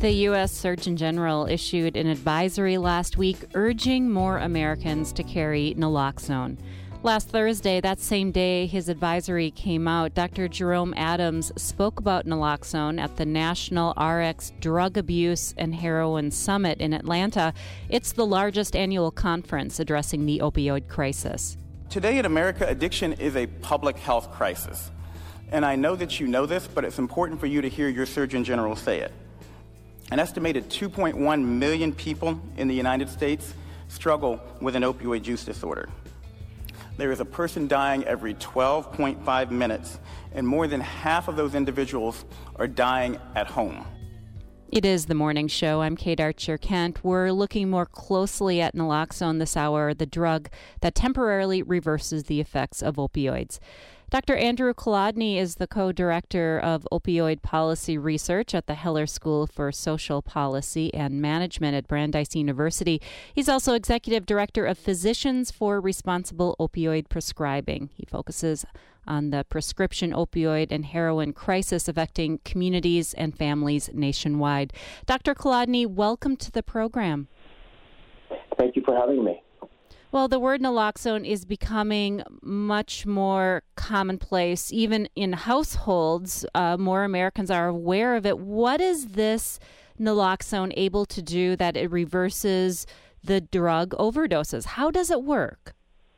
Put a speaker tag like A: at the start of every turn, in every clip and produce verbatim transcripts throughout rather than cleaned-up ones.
A: The U S Surgeon General issued an advisory last week urging more Americans to carry naloxone. Last Thursday, that same day his advisory came out, Doctor Jerome Adams spoke about naloxone at the National R X Drug Abuse and Heroin Summit in Atlanta. It's the largest annual conference addressing the opioid crisis.
B: Today in America, addiction is a public health crisis. And I know that you know this, but it's important for you to hear your Surgeon General say it. An estimated two point one million people in the United States struggle with an opioid use disorder. There is a person dying every twelve point five minutes, and more than half of those individuals are dying at home.
A: It is the morning show. I'm Kate Archer-Kent. We're looking more closely at naloxone this hour, the drug that temporarily reverses the effects of opioids. Doctor Andrew Kolodny is the co-director of opioid policy research at the Heller School for Social Policy and Management at Brandeis University. He's also executive director of Physicians for Responsible Opioid Prescribing. He focuses on the prescription opioid and heroin crisis affecting communities and families nationwide. Doctor Kolodny, welcome to the program.
C: Thank you for having me.
A: Well, the word naloxone is becoming much more commonplace, even in households. Uh, more Americans are aware of it. What is this naloxone able to do that it reverses the drug overdoses? How does it work?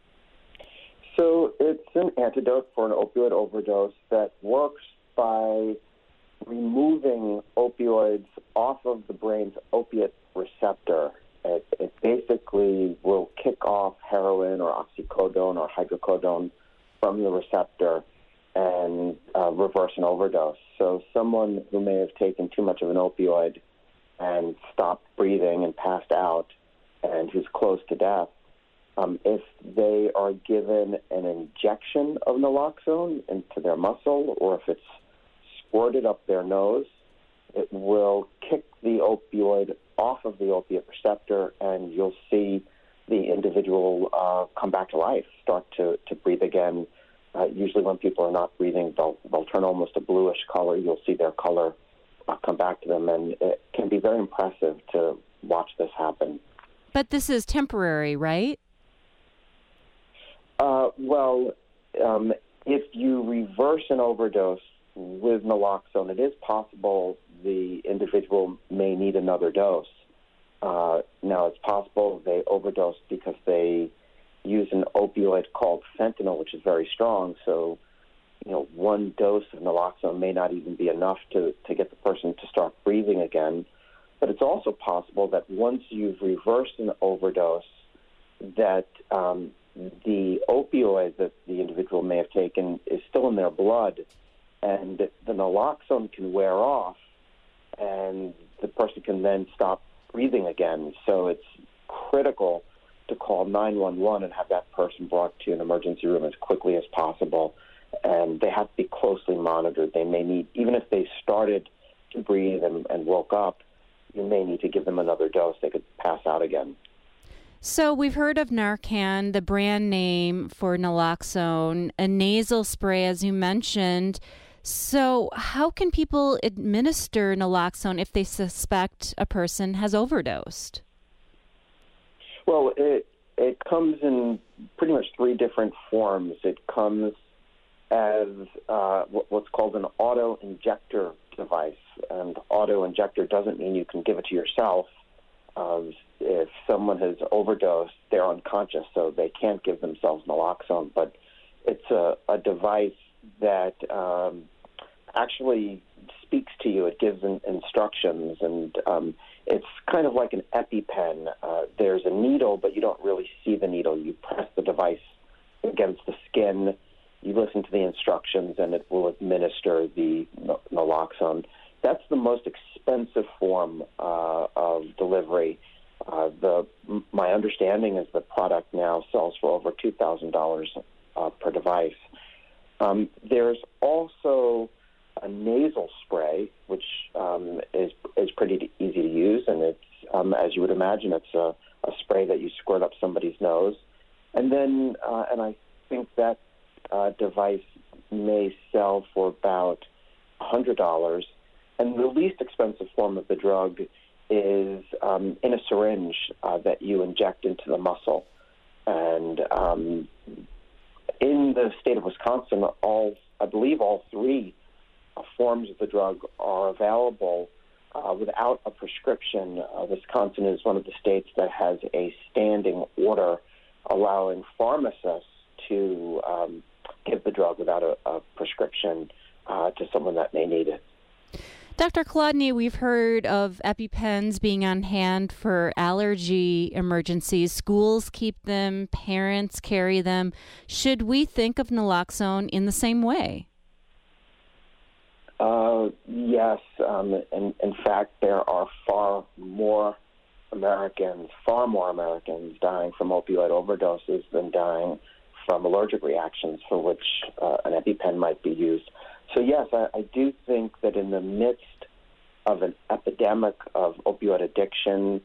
C: So it's an antidote for an opioid overdose that works by removing opioids off of the brain's opiate receptor. It, it basically will kick off heroin or oxycodone or hydrocodone from the receptor and uh, reverse an overdose. So someone who may have taken too much of an opioid and stopped breathing and passed out and who's close to death, um, if they are given an injection of naloxone into their muscle or if it's squirted up their nose, it will kick the opioid off of the opiate receptor, and you'll see the individual uh, come back to life, start to, to breathe again. Uh, usually when people are not breathing, they'll, they'll turn almost a bluish color. You'll see their color uh, come back to them, and it can be very impressive to watch this happen.
A: But this is temporary, right?
C: Uh, well, um, if you reverse an overdose with naloxone, it is possible the individual may need another dose. Uh, now, it's possible they overdose because they use an opioid called fentanyl, which is very strong. So, you know, one dose of naloxone may not even be enough to, to get the person to start breathing again. But it's also possible that once you've reversed an overdose, that um, the opioid that the individual may have taken is still in their blood, and the naloxone can wear off, and the person can then stop breathing again. So it's critical to call nine one one and have that person brought to an emergency room as quickly as possible. And they have to be closely monitored. They may need, even if they started to breathe and, and woke up, you may need to give them another dose. They could pass out again.
A: So we've heard of Narcan, the brand name for naloxone, a nasal spray, as you mentioned. So how can people administer naloxone if they suspect a person has overdosed?
C: Well, it it comes in pretty much three different forms. It comes as uh, what's called an auto-injector device. And auto-injector doesn't mean you can give it to yourself. Uh, if someone has overdosed, they're unconscious, so they can't give themselves naloxone. But it's a, a device that um, actually speaks to you. It gives in, instructions, and um, it's kind of like an EpiPen. Uh, there's a needle, but you don't really see the needle. You press the device against the skin, you listen to the instructions, and it will administer the naloxone. That's the most expensive form uh, of delivery. Uh, the my understanding is the product now sells for over two thousand dollars uh, per device. Um, there's also a nasal spray, which um, is is pretty easy to use, and it's um, as you would imagine, it's a, a spray that you squirt up somebody's nose, and then uh, and I think that uh, device may sell for about one hundred dollars. And the least expensive form of the drug is um, in a syringe uh, that you inject into the muscle. And um, in the state of Wisconsin, all I believe all three uh, forms of the drug are available uh, without a prescription. Uh, Wisconsin is one of the states that has a standing order allowing pharmacists to um, give the drug without a, a prescription uh, to someone that may need it.
A: Doctor Kolodny, we've heard of EpiPens being on hand for allergy emergencies. Schools keep them, parents carry them. Should we think of naloxone in the same way?
C: Uh, yes. Um, and in fact, there are far more Americans, far more Americans dying from opioid overdoses than dying from allergic reactions for which uh, an EpiPen might be used. So, yes, I, I do think that in the midst of an epidemic of opioid addiction,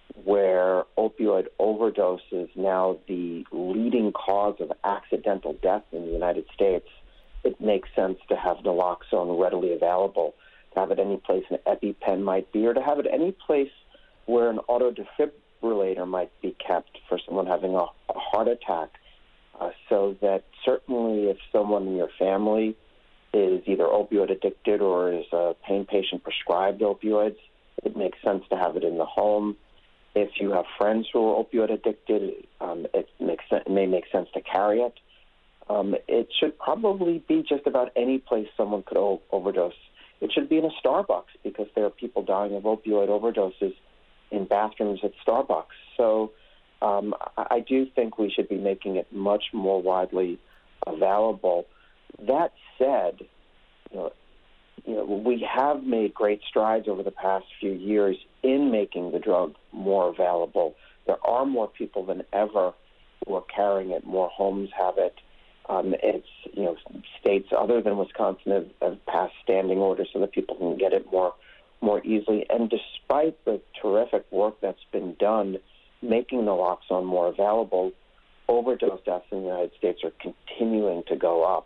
C: where opioid overdose is now the leading cause of accidental death in the United States, it makes sense to have naloxone readily available, to have it any place an EpiPen might be, or to have it any place where an autodefibrillator might be kept for someone having a, a heart attack, uh, so that certainly if someone in your family is either opioid addicted or is a pain patient prescribed opioids, it makes sense to have it in the home. If you have friends who are opioid addicted, um, it makes it may make sense to carry it. Um, it should probably be just about any place someone could o- overdose. It should be in a Starbucks because there are people dying of opioid overdoses in bathrooms at Starbucks. So um, I, I do think we should be making it much more widely available. That said, you know, you know, we have made great strides over the past few years in making the drug more available. There are more people than ever who are carrying it. More homes have it. Um, it's, you know, states other than Wisconsin have, have passed standing orders so that people can get it more, more easily. And despite the terrific work that's been done making naloxone more available, overdose deaths in the United States are continuing to go up.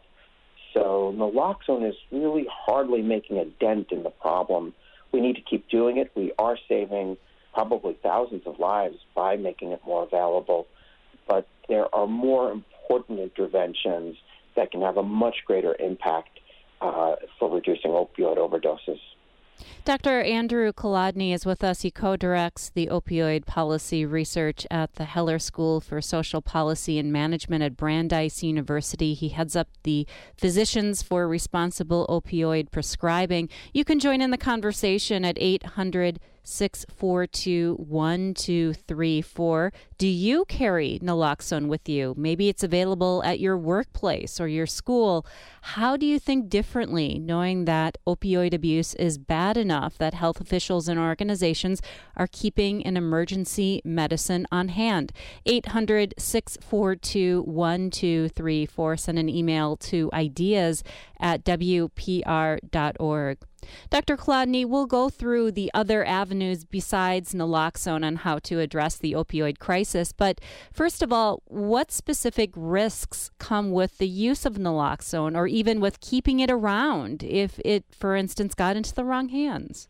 C: So naloxone is really hardly making a dent in the problem. We need to keep doing it. We are saving probably thousands of lives by making it more available. But there are more important interventions that can have a much greater impact uh, for reducing opioid overdoses.
A: Doctor Andrew Kolodny is with us. He co-directs the opioid policy research at the Heller School for Social Policy and Management at Brandeis University. He heads up the Physicians for Responsible Opioid Prescribing. You can join in the conversation at eight hundred, six four two, one two three four. Do you carry naloxone with you? Maybe it's available at your workplace or your school. How do you think differently, knowing that opioid abuse is bad enough that health officials and organizations are keeping an emergency medicine on hand? eight hundred, six four two, one two three four. Send an email to ideas at w p r dot org. Doctor Kolodny, we'll go through the other avenues besides naloxone on how to address the opioid crisis. But first of all, what specific risks come with the use of naloxone or even with keeping it around if it, for instance, got into the wrong hands?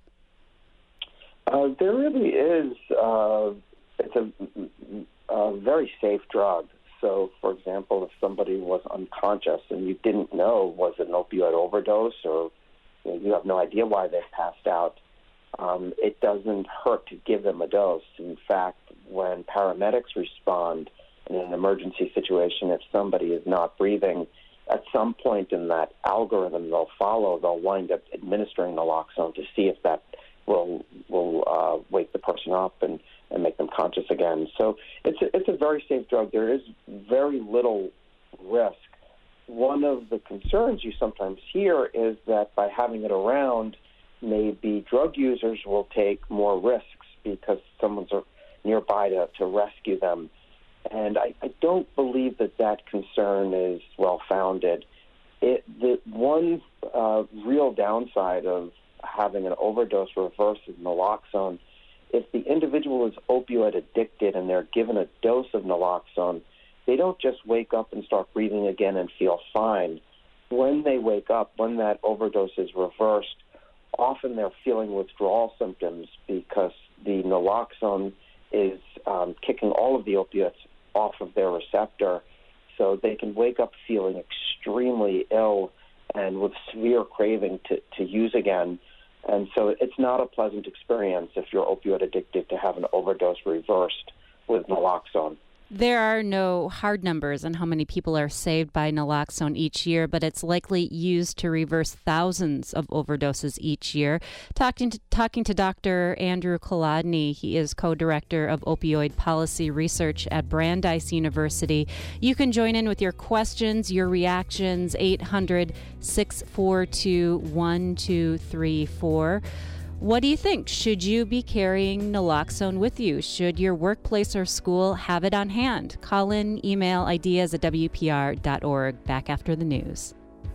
C: Uh, there really is. Uh, it's a, a very safe drug. So, for example, if somebody was unconscious and you didn't know was it an opioid overdose or you know, you have no idea why they passed out, um, it doesn't hurt to give them a dose. In fact, when paramedics respond in an emergency situation, if somebody is not breathing, at some point in that algorithm they'll follow, they'll wind up administering naloxone to see if that will will uh, wake the person up and, and make them conscious again. So it's a, it's a very safe drug. There is very little risk. One of the concerns you sometimes hear is that by having it around, maybe drug users will take more risks because someone's nearby to, to rescue them. And I, I don't believe that that concern is well-founded. It, the one uh, real downside of having an overdose reverse of naloxone, if the individual is opioid addicted and they're given a dose of naloxone, they don't just wake up and start breathing again and feel fine. When they wake up, when that overdose is reversed, often they're feeling withdrawal symptoms because the naloxone is um, kicking all of the opiates off of their receptor, so they can wake up feeling extremely ill and with severe craving to, to use again. And so it's not a pleasant experience if you're opioid addicted to have an overdose reversed with naloxone.
A: There are no hard numbers on how many people are saved by naloxone each year, but it's likely used to reverse thousands of overdoses each year. Talking to, talking to Doctor Andrew Kolodny, he is co-director of opioid policy research at Brandeis University. You can join in with your questions, your reactions, eight hundred, six four two, one two three four. What do you think? Should you be carrying naloxone with you? Should your workplace or school have it on hand? Call in, email ideas at W P R dot org. Back after the news.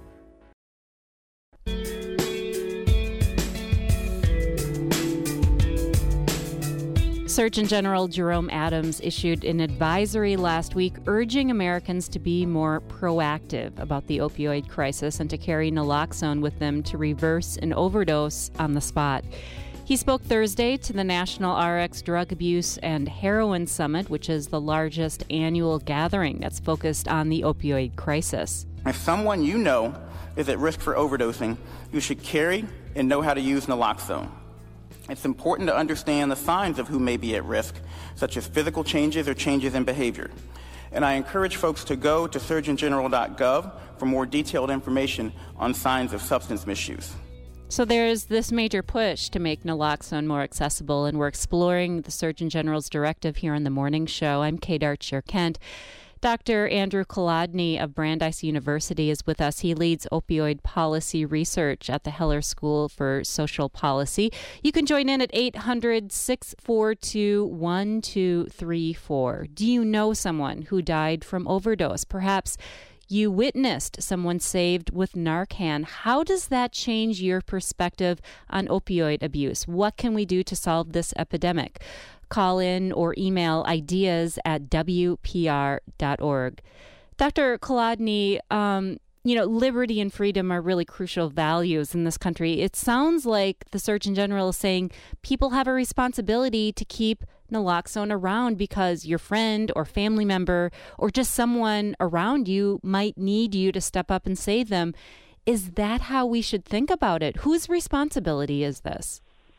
A: Surgeon General Jerome Adams issued an advisory last week urging Americans to be more proactive about the opioid crisis and to carry naloxone with them to reverse an overdose on the spot. He spoke Thursday to the National R X Drug Abuse and Heroin Summit, which is the largest annual gathering that's focused on the opioid crisis.
B: If someone you know is at risk for overdosing, you should carry and know how to use naloxone. It's important to understand the signs of who may be at risk, such as physical changes or changes in behavior. And I encourage folks to go to surgeon general dot gov for more detailed information on signs of substance misuse.
A: So there's this major push to make naloxone more accessible, and we're exploring the Surgeon General's directive here on the morning show. I'm Kate Archer-Kent. Doctor Andrew Kolodny of Brandeis University is with us. He leads opioid policy research at the Heller School for Social Policy. You can join in at eight hundred, six four two, one two three four. Do you know someone who died from overdose? Perhaps you witnessed someone saved with Narcan. How does that change your perspective on opioid abuse? What can we do to solve this epidemic? Call in or email ideas at W P R dot org. Doctor Kolodny, um, you know, liberty and freedom are really crucial values in this country. It sounds like the Surgeon General is saying people have a responsibility to keep naloxone around because your friend or family member or just someone around you might need you to step up and save them. Is that how we should think about it? Whose responsibility is this?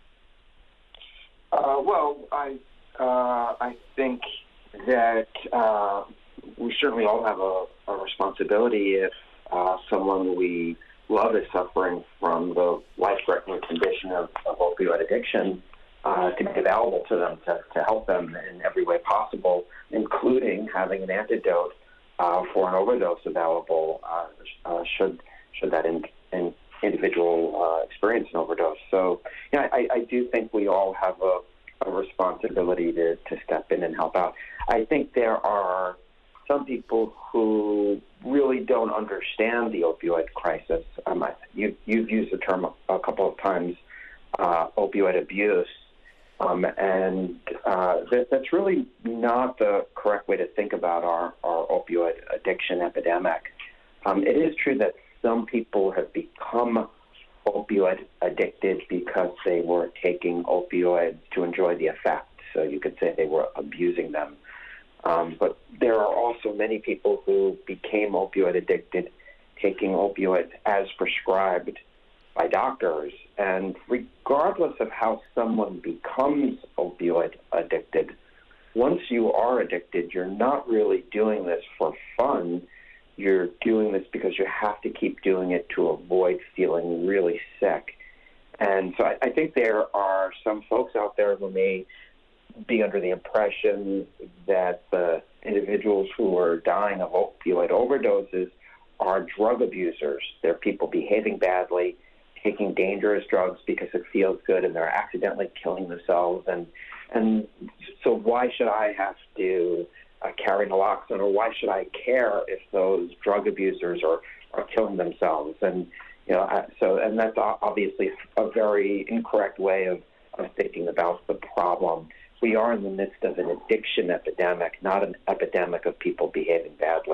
C: Uh, well, I uh, I think that uh, we certainly all have a, a responsibility if uh, someone we love is suffering from the life-threatening condition of, of opioid addiction, uh, to be available to them to, to help them in every way possible, including having an antidote uh, for an overdose available uh, uh, should should that in, in individual uh, experience an overdose. So, yeah, I, I do think we all have a, a responsibility to, to step in and help out. I think there are some people who really don't understand the opioid crisis. Um, you, you've used the term a, a couple of times, uh, opioid abuse, um, and uh, that, that's really not the correct way to think about our, our opioid addiction epidemic. Um, it is true that some people have become opioid addicted because they were taking opioids to enjoy the effect. So you could say they were abusing them. Um, but there are also many people who became opioid addicted taking opioids as prescribed by doctors. And regardless of how someone becomes opioid addicted, once you are addicted, you're not really doing this for fun. You're doing this because you have to keep doing it to avoid feeling really sick. And so I, I think there are some folks out there who may be under the impression that the individuals who are dying of opioid overdoses are drug abusers. They're people behaving badly, taking dangerous drugs because it feels good, and they're accidentally killing themselves. And and so why should I have to uh, carry naloxone, or why should I care if those drug abusers are, are killing themselves? And you know, I, so and that's obviously a very incorrect way of, of thinking about the problem. We are in the midst of an addiction epidemic, not an epidemic of people behaving badly.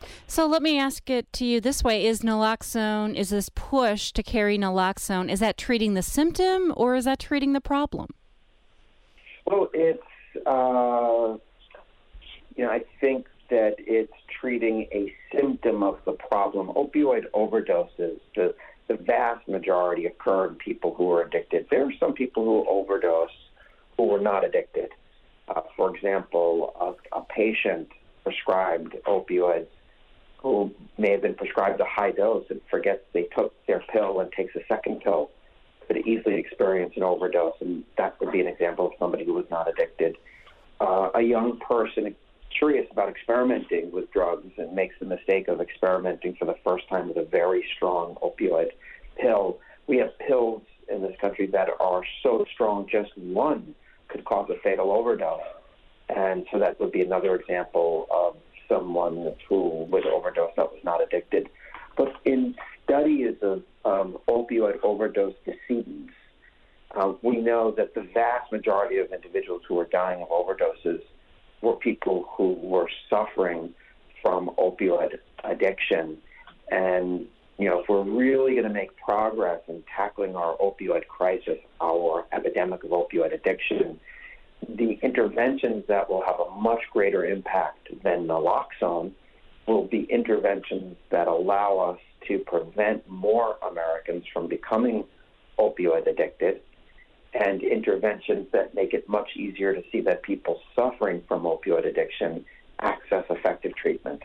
A: So let me ask it to you this way. Is naloxone, is this push to carry naloxone, is that treating the symptom or is that treating the problem?
C: Well, it's, uh, you know, I think that it's treating a symptom of the problem. Opioid overdoses, the, the vast majority occur in people who are addicted. There are some people who overdose who are not addicted. Uh, for example, a, a patient prescribed opioids who may have been prescribed a high dose and forgets they took their pill and takes a second pill could easily experience an overdose, and that would be an example of somebody who was not addicted. Uh, a young person curious about experimenting with drugs and makes the mistake of experimenting for the first time with a very strong opioid pill. We have pills in this country that are so strong just one could cause a fatal overdose. And so that would be another example of someone who would overdose that was not addicted. But in studies of um, opioid overdose decedents, uh, we know that the vast majority of individuals who are dying of overdoses were people who were suffering from opioid addiction. And, you know, if we're really going to make progress in tackling our opioid crisis, our epidemic of opioid addiction, the interventions that will have a much greater impact than naloxone will be interventions that allow us to prevent more Americans from becoming opioid addicted, and interventions that make it much easier to see that people suffering from opioid addiction access effective treatment.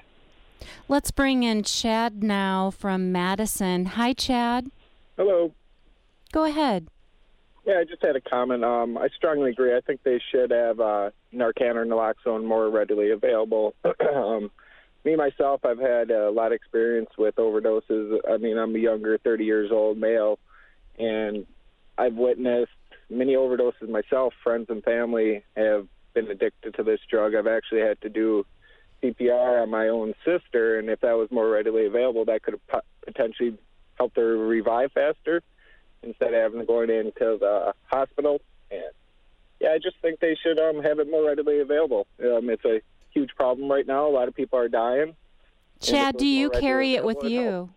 A: Let's bring in Chad now from Madison. Hi, Chad.
D: Hello.
A: Go ahead.
D: Yeah, I just had a comment. Um, I strongly agree. I think they should have uh, Narcan or naloxone more readily available. um, me, myself, I've had a lot of experience with overdoses. I mean, I'm a younger, thirty years old male, and I've witnessed many overdoses myself. Friends and family have been addicted to this drug. I've actually had to do C P R on my own sister, and if that was more readily available, that could have potentially helped her revive faster instead of having to go into the hospital. And yeah, I just think they should um, have it more readily available. Um, it's a huge problem right now. A lot of people are dying.
A: Chad, do you carry it with you?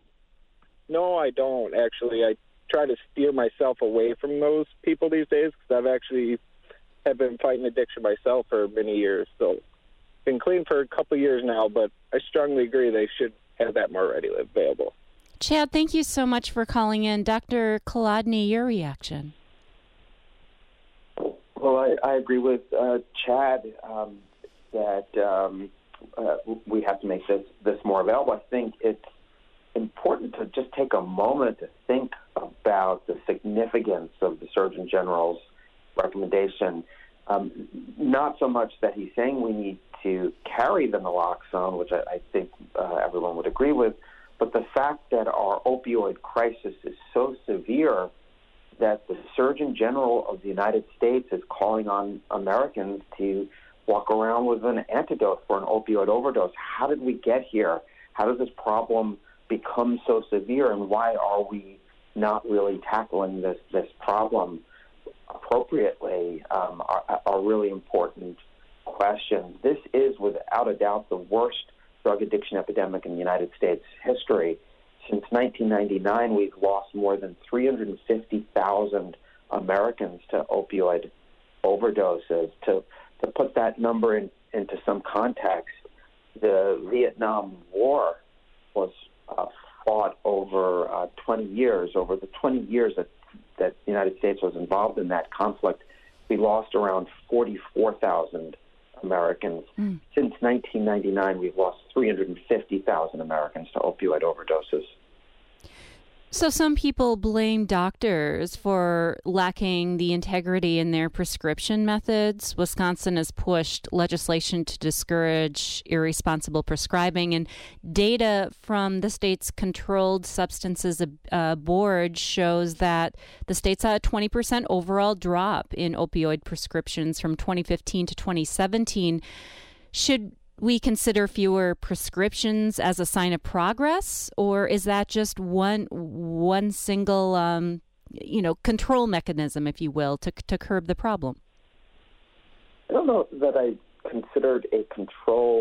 D: No, I don't, actually. I try to steer myself away from those people these days because I've actually have been fighting addiction myself for many years. So been clean for a couple of years now, but I strongly agree they should have that more readily available.
A: Chad, thank you so much for calling in. Doctor Kolodny, your reaction?
C: Well, I, I agree with uh, Chad um, that um, uh, we have to make this, this more available. I think it's important to just take a moment to think about the significance of the Surgeon General's recommendation. Um, not so much that he's saying we need to carry the naloxone, which I, I think uh, everyone would agree with, but the fact that our opioid crisis is so severe that the Surgeon General of the United States is calling on Americans to walk around with an antidote for an opioid overdose. How did we get here? How did this problem become so severe, and why are we not really tackling this, this problem appropriately um, are, are really important questions. This is, without a doubt, the worst drug addiction epidemic in the United States history. Since nineteen ninety-nine, we've lost more than three hundred fifty thousand Americans to opioid overdoses. To, to put that number in, into some context, the Vietnam War was uh, fought over uh, twenty years. Over the twenty years that, that the United States was involved in that conflict, we lost around forty-four thousand Americans. Mm. Since nineteen ninety-nine, we've lost three hundred fifty thousand Americans to opioid overdoses.
A: So some people blame doctors for lacking the integrity in their prescription methods. Wisconsin has pushed legislation to discourage irresponsible prescribing, and data from the state's Controlled Substances uh, Board shows that the state saw a twenty percent overall drop in opioid prescriptions from twenty fifteen to twenty seventeen. Should we consider fewer prescriptions as a sign of progress, or is that just one one single, um, you know, control mechanism, if you will, to to curb the problem?
C: I don't know that I considered a control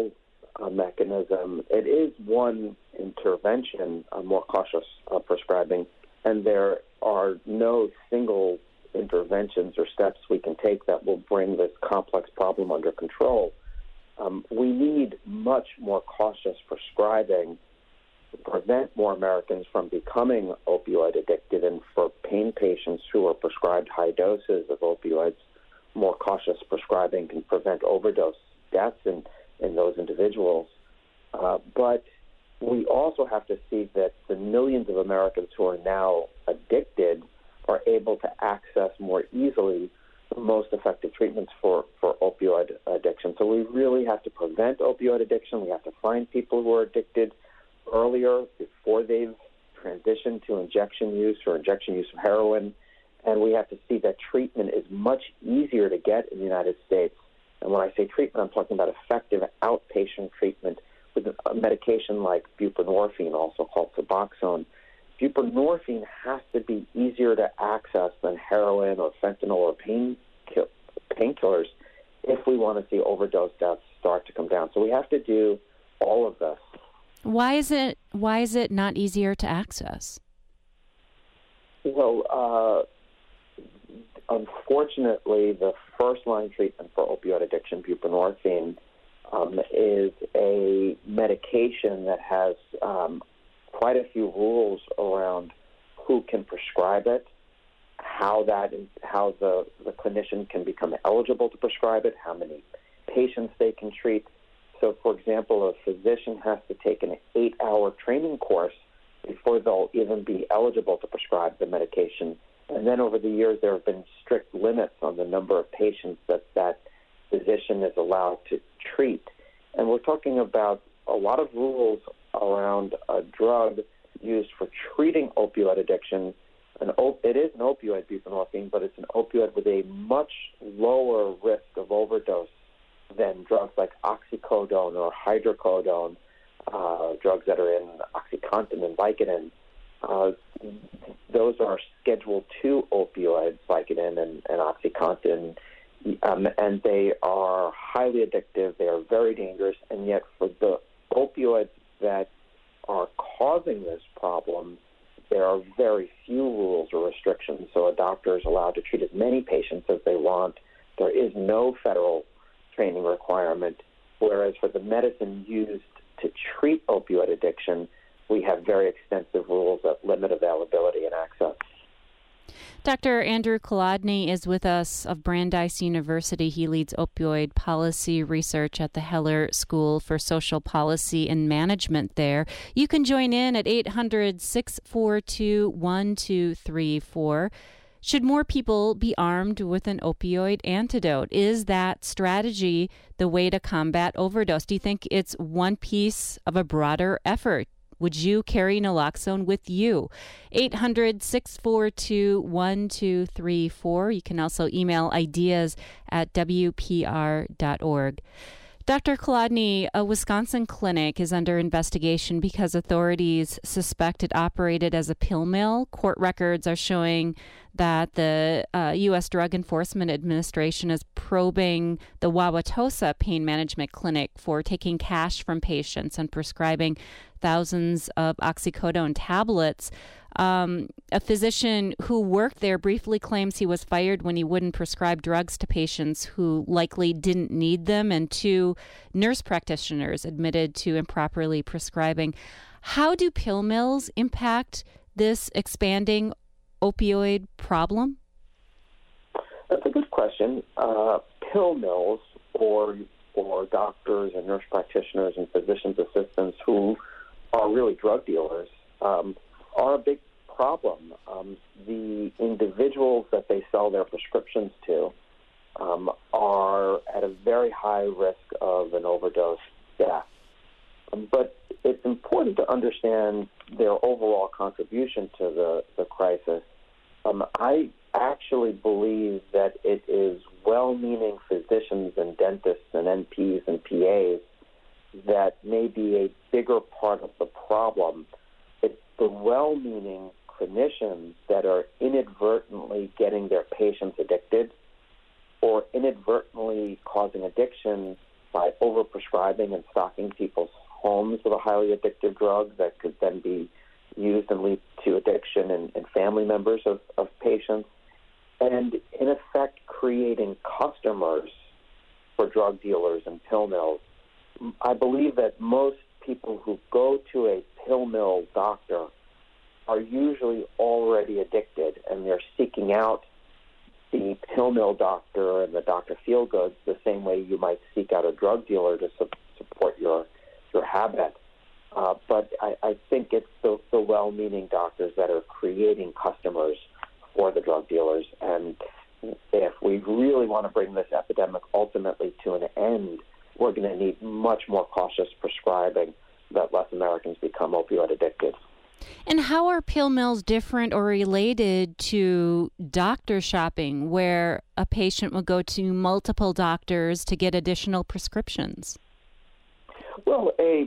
C: uh, mechanism. It is one intervention, uh, more cautious uh, prescribing, and there are no single interventions or steps we can take that will bring this complex problem under control. Um, we need much more cautious prescribing to prevent more Americans from becoming opioid addicted, and for pain patients who are prescribed high doses of opioids, more cautious prescribing can prevent overdose deaths in, in those individuals. Uh, but we also have to see that the millions of Americans who are now addicted are able to access more easily the most effective treatments for, for opioid addiction. So we really have to prevent opioid addiction. We have to find people who are addicted earlier, before they've transitioned to injection use or injection use of heroin. And we have to see that treatment is much easier to get in the United States. And when I say treatment, I'm talking about effective outpatient treatment with a medication like buprenorphine, also called Suboxone. Buprenorphine has to be easier to access than heroin or fentanyl or pain kill, painkillers if we want to see overdose deaths start to come down. So we have to do all of this.
A: Why is it why is it not easier to access?
C: Well, uh, unfortunately, the first-line treatment for opioid addiction, buprenorphine, um, is a medication that has um, quite a few rules around who can prescribe it, how that how the, the clinician can become eligible to prescribe it, how many patients they can treat. So, for example, a physician has to take an eight-hour training course before they'll even be eligible to prescribe the medication. And then over the years, there have been strict limits on the number of patients that that physician is allowed to treat. And we're talking about a lot of rules around a drug used for treating opioid addiction. An op- it is an opioid, buprenorphine, but it's an opioid with a much lower risk of overdose than drugs like oxycodone or hydrocodone, uh, drugs that are in OxyContin and Vicodin. Uh, those are Schedule two opioids, Vicodin and, and OxyContin, um, and they are highly addictive. They are very dangerous, and yet for the opioids that are causing this problem, there are very few rules or restrictions. So a doctor is allowed to treat as many patients as they want. There is no federal training requirement, whereas for the medicine used to treat opioid addiction, we have very extensive rules that limit availability and access.
A: Doctor Andrew Kolodny is with us of Brandeis University. He leads opioid policy research at the Heller School for Social Policy and Management there. You can join in at eight hundred, six four two, one two three four. Should more people be armed with an opioid antidote? Is that strategy the way to combat overdose? Do you think it's one piece of a broader effort? Would you carry naloxone with you? eight hundred, six four two, one two three four. You can also email ideas at w p r dot org. Doctor Kolodny, a Wisconsin clinic is under investigation because authorities suspect it operated as a pill mill. Court records are showing that the uh, U S Drug Enforcement Administration is probing the Wauwatosa Pain Management Clinic for taking cash from patients and prescribing thousands of oxycodone tablets. Um, a physician who worked there briefly claims he was fired when he wouldn't prescribe drugs to patients who likely didn't need them, and two nurse practitioners admitted to improperly prescribing. How do pill mills impact this expanding opioid problem?
C: That's a good question. Uh, pill mills, or or doctors and nurse practitioners and physician's assistants who are really drug dealers, um, are a big problem. Um, the individuals that they sell their prescriptions to um, are at a very high risk of an overdose death. Um, but it's important to understand their overall contribution to the, the crisis. Um, I actually believe that it is well-meaning physicians and dentists and N Ps and P As that may be a bigger part of the problem. It's the well-meaning clinicians that are inadvertently getting their patients addicted or inadvertently causing addiction by overprescribing and stocking people's homes with a highly addictive drug that could then be used and lead to addiction in, in family members of, of patients, and in effect creating customers for drug dealers and pill mills. I believe that most people who go to a pill mill doctor are usually already addicted, and they're seeking out the pill mill doctor and the Doctor Feelgoods the same way you might seek out a drug dealer to su- support your your habit. Uh, but I, I think it's the, the well-meaning doctors that are creating customers for the drug dealers. And if we really want to bring this epidemic ultimately to an end, we're going to need much more cautious prescribing that less Americans become opioid addicted.
A: And how are pill mills different or related to doctor shopping, where a patient will go to multiple doctors to get additional prescriptions?
C: Well, a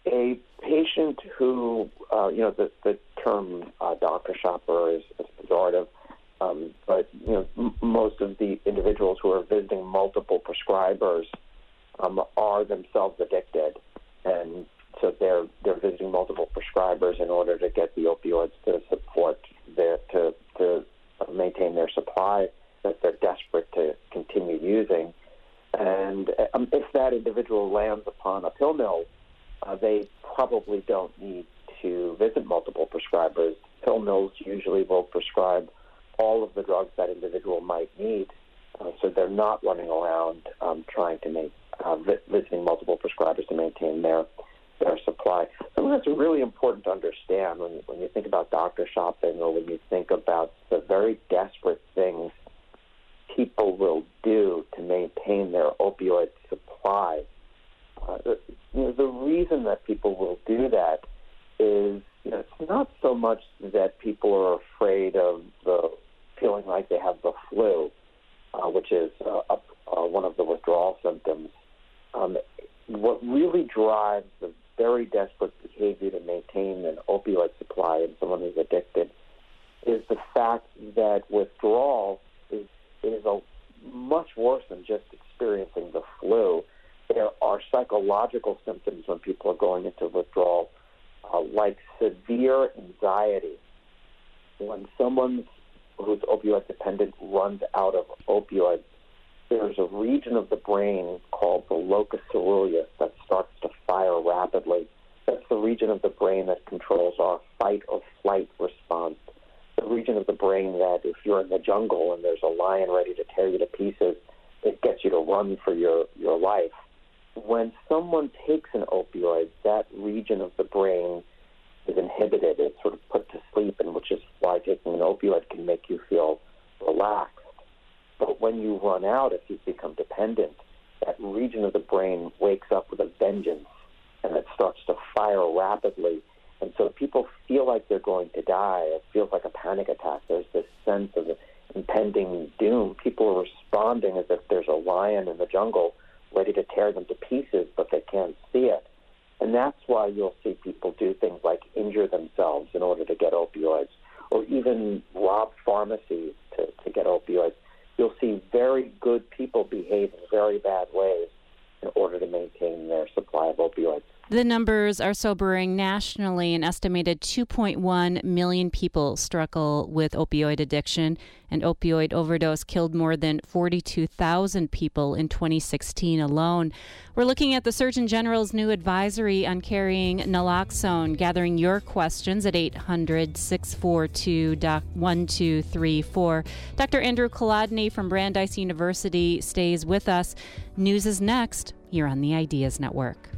C: a patient who, uh, you know, the, the term uh, doctor shopper is, is pejorative, um, but, you know, m- most of the individuals who are visiting multiple prescribers um, are themselves addicted, and so they're they're visiting multiple prescribers in order to get the opioids to support their to to maintain their supply that they're desperate to continue using. And um, if that individual lands upon a pill mill, uh, they probably don't need to visit multiple prescribers. Pill mills usually will prescribe all of the drugs that individual might need, uh, so they're not running around um, trying to make uh, vi- visiting multiple prescribers to maintain their their supply. I think that's really important to understand when, when you think about doctor shopping, or when you think about the very desperate things people will do to maintain their opioid supply. Uh, the, you know, the reason that people will do that is, you know, it's not so much that people are afraid of the feeling like they have the flu, uh, which is uh, uh, one of the withdrawal symptoms. Um, what really drives the very desperate behavior to maintain an opioid supply in someone who's addicted is the fact that withdrawal is is a much worse than just experiencing the flu. There are psychological symptoms when people are going into withdrawal, uh, like severe anxiety. When someone who's opioid dependent runs out of opioids, there's a region of the brain called the locus coeruleus that starts to fire rapidly. That's the region of the brain that controls our fight or flight response. The region of the brain that if you're in the jungle and there's a lion ready to tear you to pieces, it gets you to run for your, your life. When someone takes an opioid, that region of the brain is inhibited. It's sort of put to sleep, and which is why taking an opioid can make you feel relaxed. But when you run out, if you become dependent, that region of the brain wakes up with a vengeance, and it starts to fire rapidly. And so people feel like they're going to die. It feels like a panic attack. There's this sense of impending doom. People are responding as if there's a lion in the jungle ready to tear them to pieces, but they can't see it. And that's why you'll see people do things like injure themselves in order to get opioids, or even rob pharmacies to, to get opioids. You'll see very good people behave in very bad ways in order to maintain their supply of opioids.
A: The numbers are sobering. Nationally, an estimated two point one million people struggle with opioid addiction, and opioid overdose killed more than forty-two thousand people in twenty sixteen alone. We're looking at the Surgeon General's new advisory on carrying naloxone, gathering your questions at eight hundred, six four two, one two three four. Doctor Andrew Kolodny from Brandeis University stays with us. News is next here on the Ideas Network.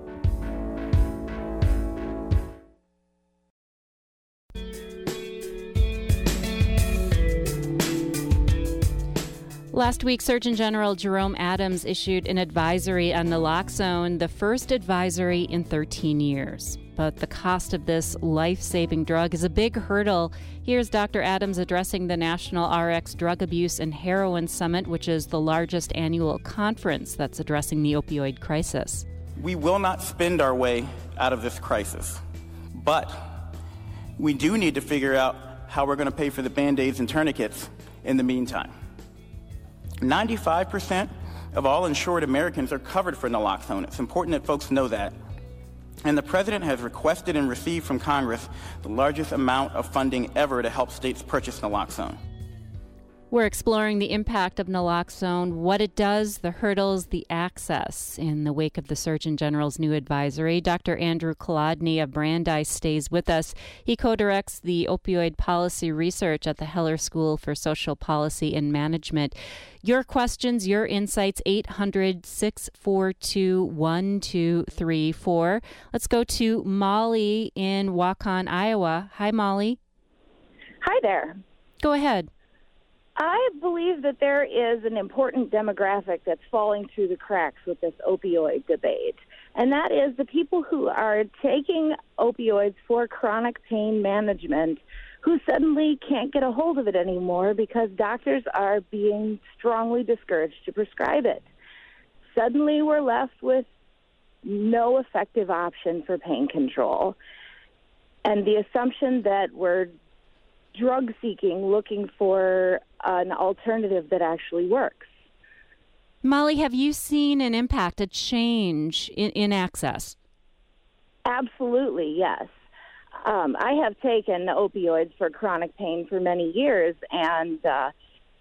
A: Last week, Surgeon General Jerome Adams issued an advisory on naloxone, the first advisory in thirteen years. But the cost of this life-saving drug is a big hurdle. Here's Doctor Adams addressing the National R X Drug Abuse and Heroin Summit, which is the largest annual conference that's addressing the opioid crisis.
B: We will not spend our way out of this crisis, but we do need to figure out how we're going to pay for the Band-Aids and tourniquets in the meantime. ninety-five percent of all insured Americans are covered for naloxone. It's important that folks know that. And the President has requested and received from Congress the largest amount of funding ever to help states purchase naloxone.
A: We're exploring the impact of naloxone, what it does, the hurdles, the access. In the wake of the Surgeon General's new advisory, Doctor Andrew Kolodny of Brandeis stays with us. He co-directs the opioid policy research at the Heller School for Social Policy and Management. Your questions, your insights, eight hundred, six four two, one two three four. Let's go to Molly in Waukon, Iowa. Hi, Molly.
E: Hi there.
A: Go ahead.
E: I believe that there is an important demographic that's falling through the cracks with this opioid debate, and that is the people who are taking opioids for chronic pain management who suddenly can't get a hold of it anymore because doctors are being strongly discouraged to prescribe it. Suddenly we're left with no effective option for pain control, and the assumption that we're drug seeking, looking for an alternative that actually works.
A: Molly, have you seen an impact, a change in, in access?
E: Absolutely, yes. Um, I have taken opioids for chronic pain for many years, and uh,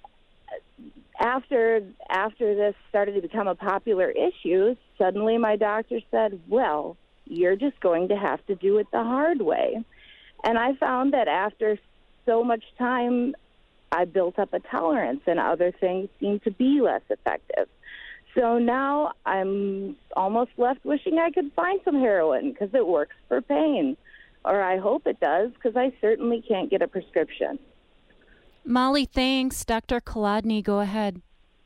E: after after this started to become a popular issue, suddenly my doctor said, well, you're just going to have to do it the hard way. And I found that after so much time, I built up a tolerance, and other things seem to be less effective. So now I'm almost left wishing I could find some heroin because it works for pain. Or I hope it does, because I certainly can't get a prescription.
A: Molly, thanks. Doctor Kolodny, go ahead.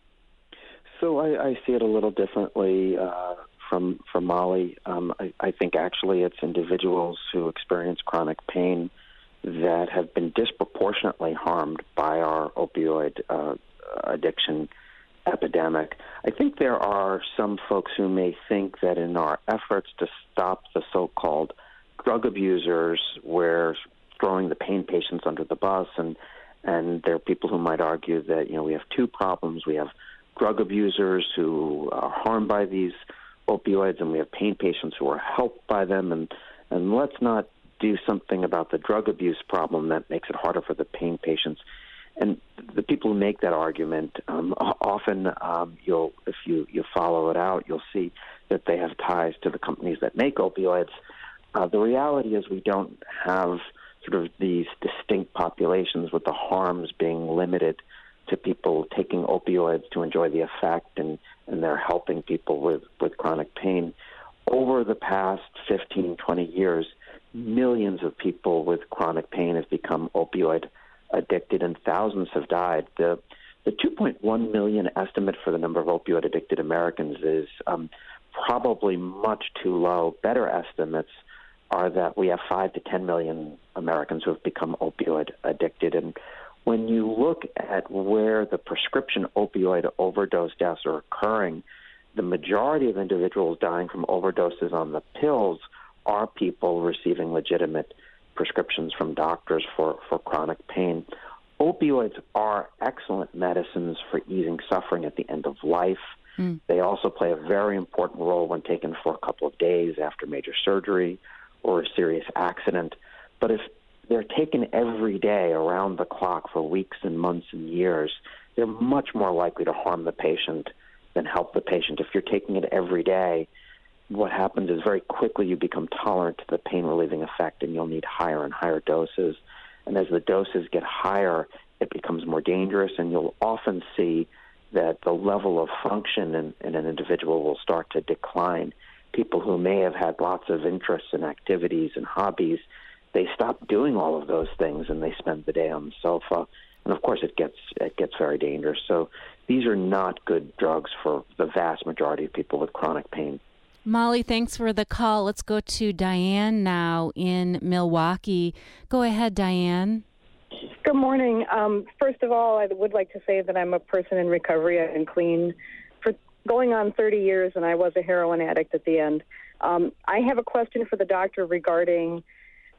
F: So I, I see it a little differently uh, from, from Molly. Um, I, I think actually it's individuals who experience chronic pain that have been disproportionately harmed by our opioid uh, addiction epidemic. I think there are some folks who may think that in our efforts to stop the so-called drug abusers, we're throwing the pain patients under the bus, and and there are people who might argue that, you know, we have two problems. We have drug abusers who are harmed by these opioids, and we have pain patients who are helped by them, and and let's not do something about the drug abuse problem that makes it harder for the pain patients. And the people who make that argument, um, often um, you'll, if you, you follow it out, you'll see that they have ties to the companies that make opioids. Uh, the reality is we don't have sort of these distinct populations with the harms being limited to people taking opioids to enjoy the effect, and, and they're helping people with, with chronic pain. Over the past fifteen, twenty years, millions of people with chronic pain have become opioid addicted, and thousands have died. The the two point one million estimate for the number of opioid addicted Americans is um, probably much too low. Better estimates are that we have five to ten million Americans who have become opioid addicted. And when you look at where the prescription opioid overdose deaths are occurring, the majority of individuals dying from overdoses on the pills are people receiving legitimate prescriptions from doctors for, for chronic pain. Opioids are excellent medicines for easing suffering at the end of life. Mm. They also play a very important role when taken for a couple of days after major surgery or a serious accident. But if they're taken every day around the clock for weeks and months and years, they're much more likely to harm the patient than help the patient. If you're taking it every day, what happens is very quickly you become tolerant to the pain-relieving effect, and you'll need higher and higher doses. And as the doses get higher, it becomes more dangerous, and you'll often see that the level of function in, in an individual will start to decline. People who may have had lots of interests and activities and hobbies, they stop doing all of those things, and they spend the day on the sofa. And of course, it gets it gets very dangerous. So these are not good drugs for the vast majority of people with chronic pain.
A: Molly, thanks for the call. Let's go to Diane now in Milwaukee. Go ahead, Diane.
G: Good morning. Um, first of all, I would like to say that I'm a person in recovery. I've been clean for going on thirty years, and I was a heroin addict at the end. Um, I have a question for the doctor regarding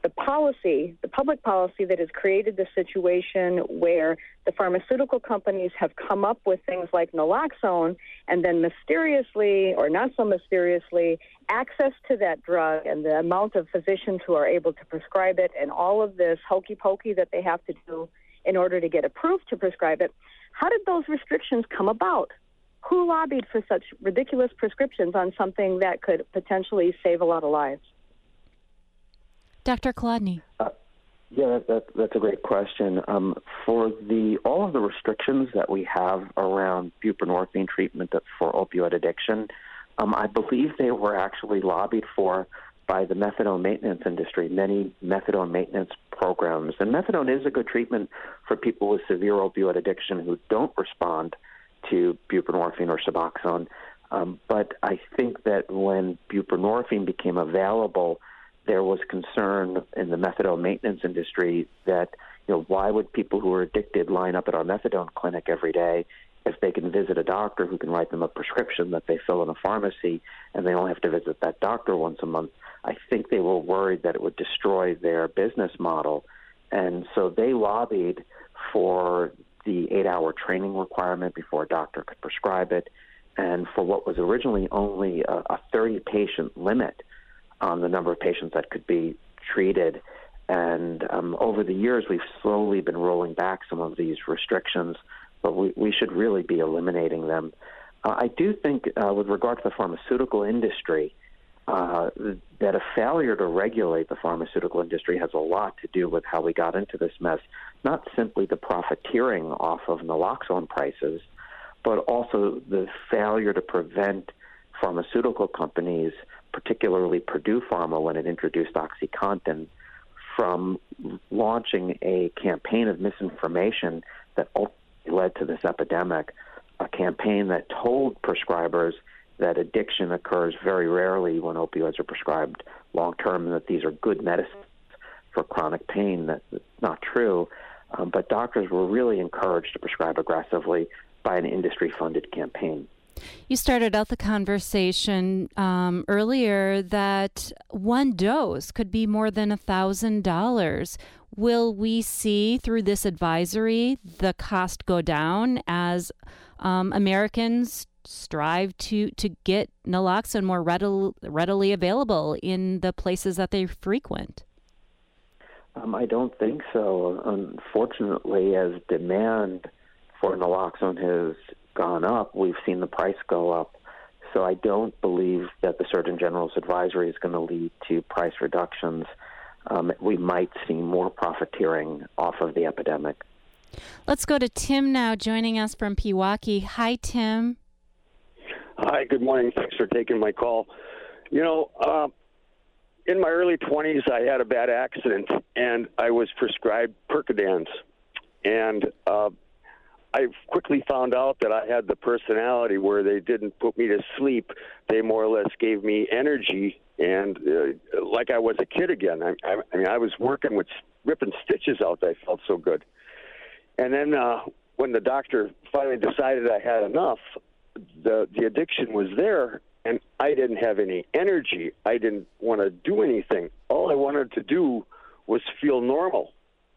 G: the policy, the public policy that has created the situation where the pharmaceutical companies have come up with things like naloxone, and then mysteriously, or not so mysteriously, access to that drug and the amount of physicians who are able to prescribe it and all of this hokey pokey that they have to do in order to get approved to prescribe it. How did those restrictions come about? Who lobbied for such ridiculous prescriptions on something that could potentially save a lot of lives?
A: Doctor Kolodny.
F: Uh, yeah, that, that, that's a great question. Um, for the all of the restrictions that we have around buprenorphine treatment for opioid addiction, um, I believe they were actually lobbied for by the methadone maintenance industry, many methadone maintenance programs. And methadone is a good treatment for people with severe opioid addiction who don't respond to buprenorphine or Suboxone. Um, but I think that when buprenorphine became available, there was concern in the methadone maintenance industry that, you know, why would people who are addicted line up at our methadone clinic every day if they can visit a doctor who can write them a prescription that they fill in a pharmacy and they only have to visit that doctor once a month? I think they were worried that it would destroy their business model. And so they lobbied for the eight-hour training requirement before a doctor could prescribe it, and for what was originally only a, a thirty-patient limit on the number of patients that could be treated. And um, over the years, we've slowly been rolling back some of these restrictions, but we, we should really be eliminating them. Uh, I do think, uh, with regard to the pharmaceutical industry, uh, that a failure to regulate the pharmaceutical industry has a lot to do with how we got into this mess, not simply the profiteering off of naloxone prices, but also the failure to prevent pharmaceutical companies, particularly Purdue Pharma when it introduced OxyContin, from launching a campaign of misinformation that ultimately led to this epidemic, a campaign that told prescribers that addiction occurs very rarely when opioids are prescribed long-term and that these are good medicines for chronic pain. That's not true, um, but doctors were really encouraged to prescribe aggressively by an industry-funded campaign.
A: You started out the conversation um, earlier that one dose could be more than one thousand dollars. Will we see through this advisory the cost go down as um, Americans strive to, to get naloxone more readily, readily available in the places that they frequent?
F: Um, I don't think so. Unfortunately, as demand for naloxone has gone up, we've seen the price go up. So I don't believe that the Surgeon General's advisory is going to lead to price reductions. Um, we might see more profiteering off of the epidemic.
A: Let's go to Tim now, joining us from Pewaukee. Hi, Tim.
H: Hi, good morning. Thanks for taking my call. You know, uh, in my early twenties, I had a bad accident, and I was prescribed Percodans. And uh, I quickly found out that I had the personality where they didn't put me to sleep. They more or less gave me energy, and uh, like I was a kid again. I, I, I mean, I was working with ripping stitches out. I felt so good. And then uh, when the doctor finally decided I had enough, the the addiction was there, and I didn't have any energy. I didn't want to do anything. All I wanted to do was feel normal.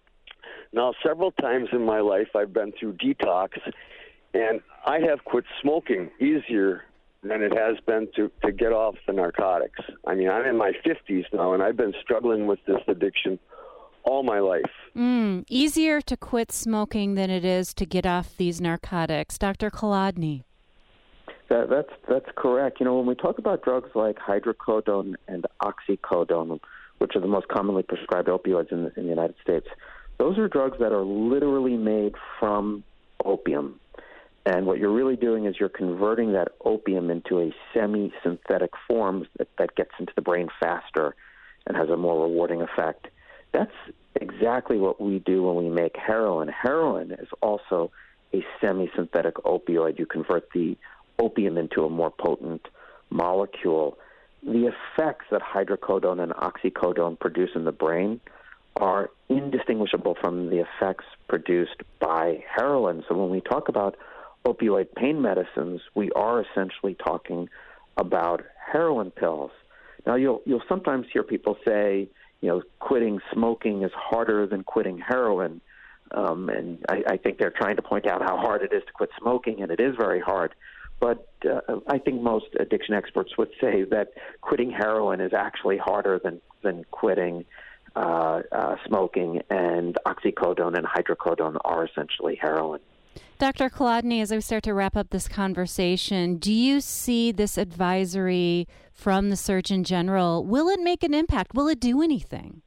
H: Now, several times in my life, I've been through detox, and I have quit smoking easier than it has been to, to get off the narcotics. I mean, I'm in my fifties now, and I've been struggling with this addiction all my life.
A: Mm, easier to quit smoking than it is to get off these narcotics. Doctor Kolodny.
F: That, that's that's correct. You know, when we talk about drugs like hydrocodone and oxycodone, which are the most commonly prescribed opioids in the, in the United States, those are drugs that are literally made from opium. And what you're really doing is you're converting that opium into a semi-synthetic form that, that gets into the brain faster and has a more rewarding effect. That's exactly what we do when we make heroin. Heroin is also a semi-synthetic opioid. You convert the opium into a more potent molecule. The effects that hydrocodone and oxycodone produce in the brain are indistinguishable from the effects produced by heroin. So when we talk about opioid pain medicines, we are essentially talking about heroin pills. Now, you'll you'll sometimes hear people say, you know, quitting smoking is harder than quitting heroin. Um, and I, I think they're trying to point out how hard it is to quit smoking, and it is very hard. But uh, I think most addiction experts would say that quitting heroin is actually harder than, than quitting uh, uh, smoking, and oxycodone and hydrocodone are essentially heroin.
A: Doctor Kolodny, as we start to wrap up this conversation, do you see this advisory from the Surgeon General? Will it make an impact? Will it do anything?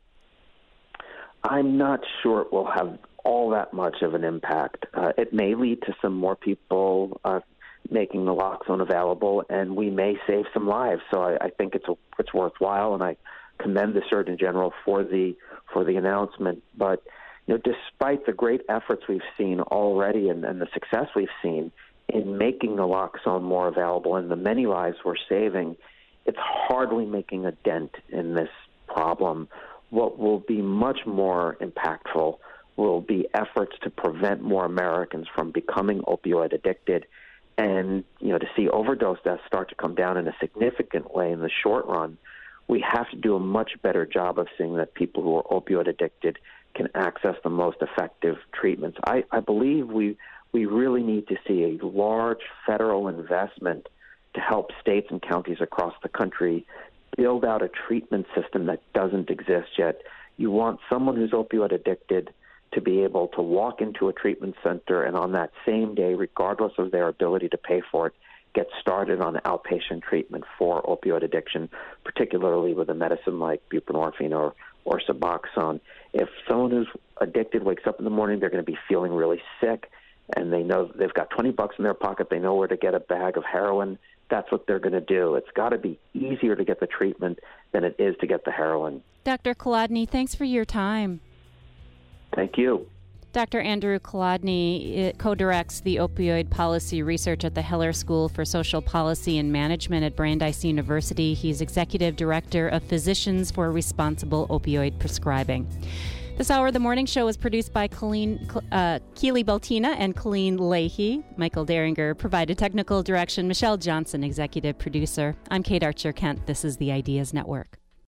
F: I'm not sure it will have all that much of an impact. Uh, it may lead to some more people uh, making naloxone available, and we may save some lives. So I, I think it's a, it's worthwhile, and I commend the Surgeon General for the for the announcement. But you know, despite the great efforts we've seen already and, and the success we've seen in making naloxone more available and the many lives we're saving, it's hardly making a dent in this problem. What will be much more impactful will be efforts to prevent more Americans from becoming opioid addicted, and you know, to see overdose deaths start to come down in a significant way in the short run. We have to do a much better job of seeing that people who are opioid addicted can access the most effective treatments. I, I believe we we really need to see a large federal investment to help states and counties across the country build out a treatment system that doesn't exist yet. You want someone who's opioid addicted to be able to walk into a treatment center and on that same day, regardless of their ability to pay for it, get started on outpatient treatment for opioid addiction, particularly with a medicine like buprenorphine or, or Suboxone. If someone who's addicted wakes up in the morning, they're going to be feeling really sick, and they know they've got twenty bucks in their pocket, they know where to get a bag of heroin, that's what they're going to do. It's got to be easier to get the treatment than it is to get the heroin.
A: Doctor Kolodny, thanks for your time.
F: Thank you.
A: Doctor Andrew Kolodny co-directs the opioid policy research at the Heller School for Social Policy and Management at Brandeis University. He's executive director of Physicians for Responsible Opioid Prescribing. This hour of the morning show was produced by Colleen, uh, Keely Beltina and Colleen Leahy. Michael Deringer provided technical direction. Michelle Johnson, executive producer. I'm Kate Archer-Kent. This is the Ideas Network.